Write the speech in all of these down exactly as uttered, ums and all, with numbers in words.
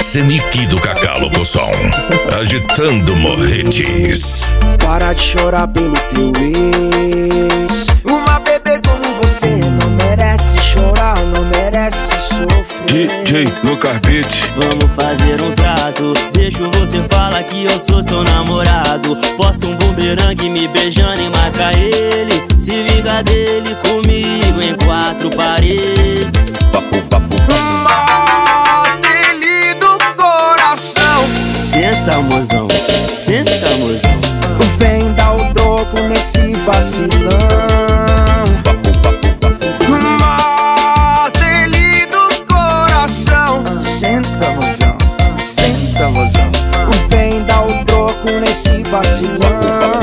Senic do Cacá Locução, agitando morretes. Para de chorar pelo teu ex. Uma bebê como você não merece chorar, não merece sofrer. D J Lucas Beat. Vamos fazer um trato, deixo você falar que eu sou seu namorado. Posta um bumerangue me beijando e marca ele. Se vinga dele comigo em quatro paredes. Papo, papo. Mate-lhe do coração. Senta, mozão, senta, mozão. Vem dar o troco nesse vacilão. Papo, papo, papo. Mate-lhe do coração. Senta, mozão, senta, mozão. Vem dar o troco nesse vacilão.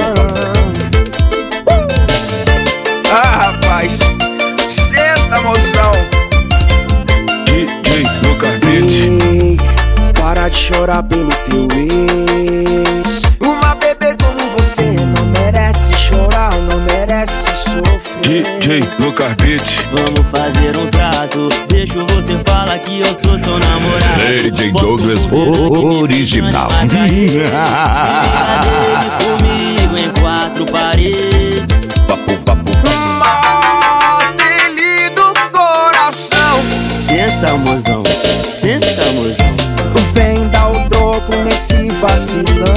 Ah, rapaz, senta, mozão. D J Lucas Beat. Ei, para de chorar pelo teu ex. Uma bebê como você não merece chorar, não merece sofrer. D J Lucas Beat. Vamos fazer um trato, deixo você falar que eu sou seu namorado. D J Posta um Douglas bumerangue me original. beijando e marca ele. Se vinga dele comigo em quatro paredes. Papo, papo. Mate-lhe do coração. Senta, mozão, senta, mozão. Vem dar o troco nesse vacilão.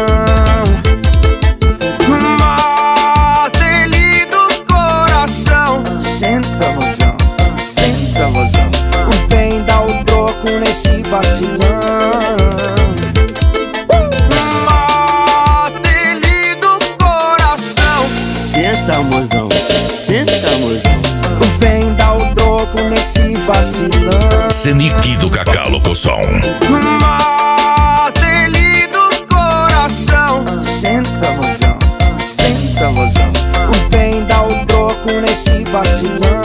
Mate-lhe do coração. Senta, mozão, senta, mozão. Vem dar o troco nesse vacilão. Mate-lhe do coração. Senta, mozão, senta, mozão. Vem dar o troco nesse vacilão. Senic do Cacá Locução. Mate-lhe do coração. Senta, mozão, senta, mozão. Vem dar o troco nesse vacilão.